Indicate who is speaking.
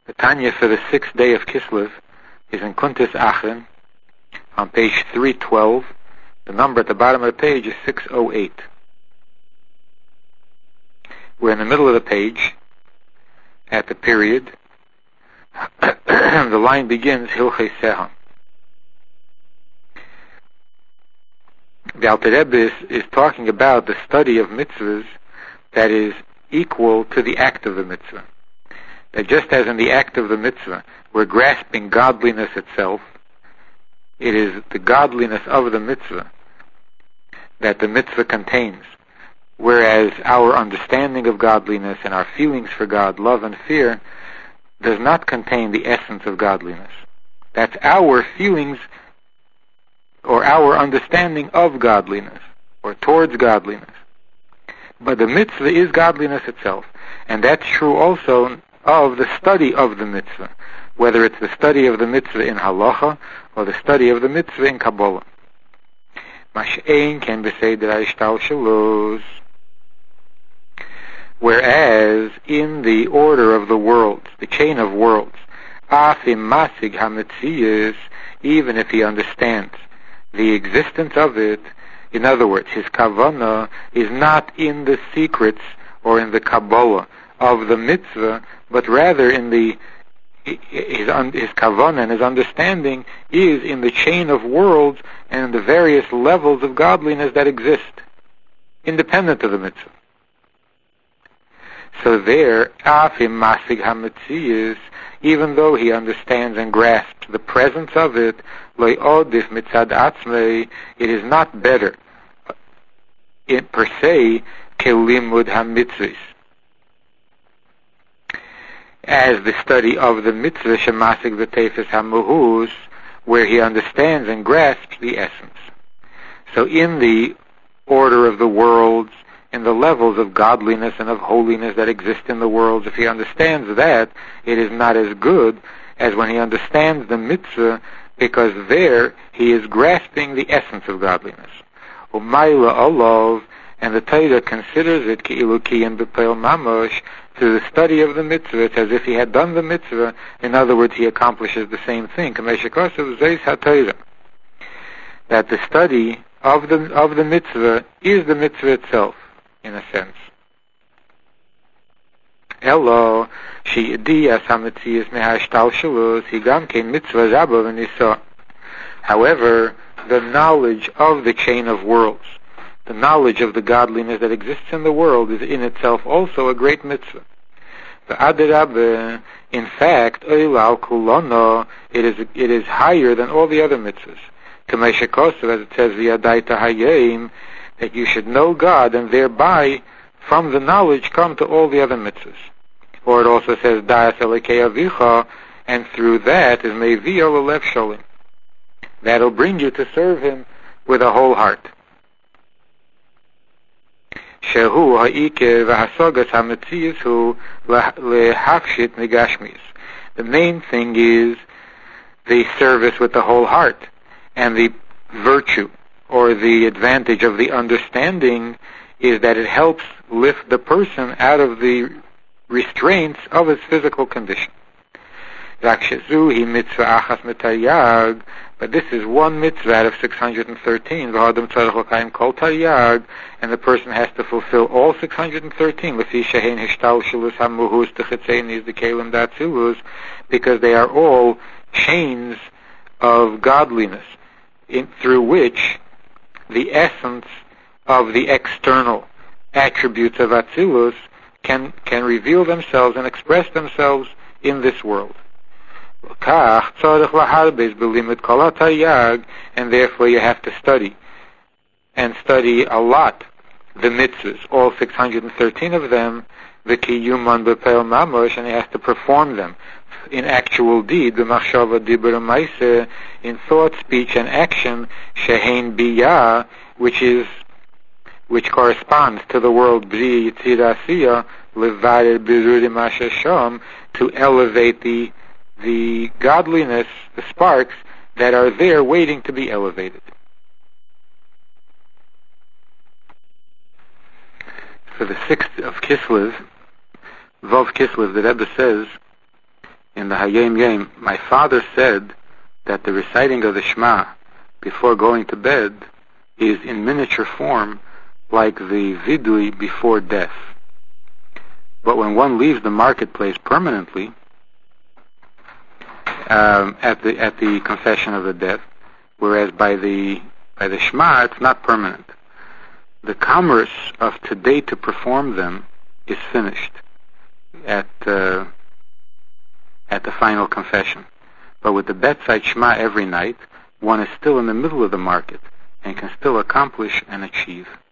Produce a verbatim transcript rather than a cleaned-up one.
Speaker 1: The Tanya for the sixth day of Kislev is in Kuntis Achron on page three twelve. The number at the bottom of the page is six oh eight. We're in the middle of the page at the period. The line begins Hilchei Seha. The Alter Rebbe is, is talking about the study of mitzvahs that is equal to the act of the mitzvah. That just as in the act of the mitzvah, we're grasping godliness itself, it is the godliness of the mitzvah that the mitzvah contains, whereas our understanding of godliness and our feelings for God, love and fear, does not contain the essence of godliness. That's our feelings or our understanding of godliness or towards godliness. But the mitzvah is godliness itself, and that's true also of the study of the mitzvah, whether it's the study of the mitzvah in halacha or the study of the mitzvah in Kabbalah. Mash'ein ken b'seder ha'ishtalshelus. Whereas in the order of the worlds, the chain of worlds, afim masig hametzius, even if he understands the existence of it, in other words, his kavanah is not in the secrets or in the Kabbalah of the mitzvah, but rather in the his, his kavanah and his understanding is in the chain of worlds and the various levels of godliness that exist, independent of the mitzvah. So there, afim masig hametzius, even though he understands and grasps the presence of it, lo odif mitzad atzmei, it is not better in per se kelimud hamitzvos, as the study of the mitzvah shemasig v'tefes hamuhus, where he understands and grasps the essence. So in the order of the worlds, in the levels of godliness and of holiness that exist in the worlds, if he understands that, it is not as good as when he understands the mitzvah, because there he is grasping the essence of godliness. Umayla olav, and the Torah considers it ki'ilu kiyam b'peil mamosh, through the study of the mitzvah. It's as if he had done the mitzvah. In other words, he accomplishes the same thing. That the study of the of the mitzvah is the mitzvah itself, in a sense. Elo she'idiyas hametzias mehashtalshelus higam kein mitzvah rabba v'nisa. However, the knowledge of the chain of worlds, the knowledge of the godliness that exists in the world, is in itself also a great mitzvah. The Adarabbe, in fact, Eilal Kulono, it is it is higher than all the other mitzvahs. Kamesha Kosev, as it says, V'yadaita hayim, that you should know God, and thereby, from the knowledge, come to all the other mitzvahs. Or it also says, Da'as Elekei Avicha, and through that is Mevi'o L'lev Sholim. That'll bring you to serve Him with a whole heart. Shehu ha'ike v'hasogas ha'metzius lehafshit negashmis. The main thing is the service with the whole heart, and the virtue or the advantage of the understanding is that it helps lift the person out of the restraints of his physical condition. But this is one mitzvah out of six hundred thirteen, and the person has to fulfill all six hundred thirteen, because they are all chains of godliness, in, through which the essence of the external attributes of Atzilus can, can reveal themselves and express themselves in this world. And therefore you have to study, and study a lot, the mitzvahs, all six hundred thirteen of them, the kiyuman b'peil mamosh, and he has to perform them in actual deed, b'machshava dibur u'maaseh, in thought, speech, and action, shehein biyah, which is, which corresponds to the world bri yitzir asiyah, levarer birurim hashasham, to elevate the the godliness, the sparks that are there waiting to be elevated. For the sixth of Kislev, Vav Kislev, the Rebbe says in the Hayom Yom, my father said that the reciting of the Shema before going to bed is in miniature form like the vidui before death. But when one leaves the marketplace permanently, um, at the at the confession of the death, whereas by the by the Shema it's not permanent. The commerce of today to perform them is finished at uh, at the final confession. But with the bedside Shema every night, one is still in the middle of the market and can still accomplish and achieve.